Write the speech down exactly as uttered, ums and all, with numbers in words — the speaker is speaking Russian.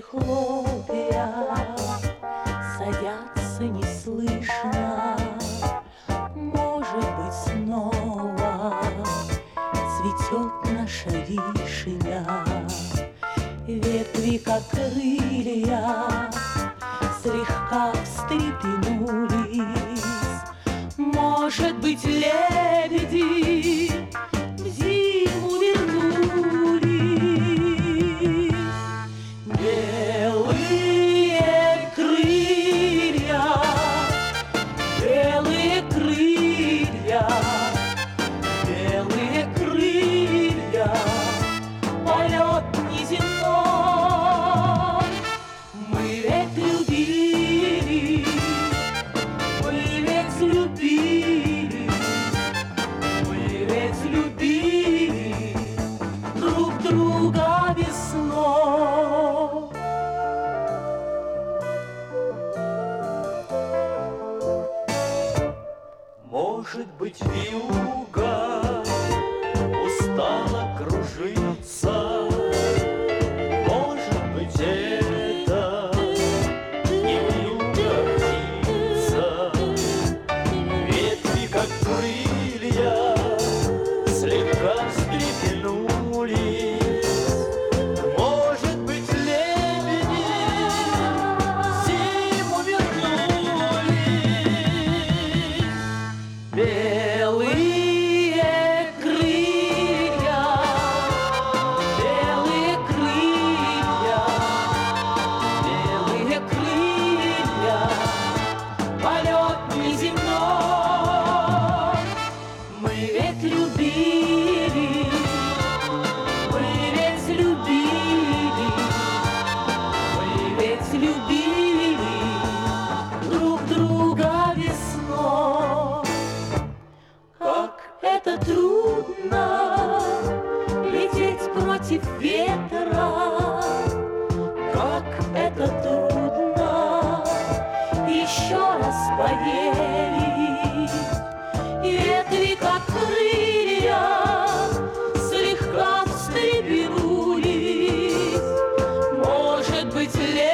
хлопья садятся неслышно. Может быть, снова цветет наша вишня. Ветви, как крылья, слегка встрепенулись. Может быть, лебеди в зиму вернулись. Белые крылья, белые крылья, белые крылья, полет неземной. Мы ведь любили, мы ведь любили, мы ведь любили друг друга весной. Может быть, вьюга устала кружиться, может быть, это не вьюга птица. Ветви, как крылья, слегка встрепенулись. Может быть, лебеди в зиму вернулись. Белые крылья, белые крылья, белые крылья, полет неземной. Мы ведь любили, мы ведь любили, мы ведь любили друг друга весной. Как это трудно лететь против ветра, как это трудно еще раз поверить. Ветви, как крылья, слегка встрепенулись. Может быть, лето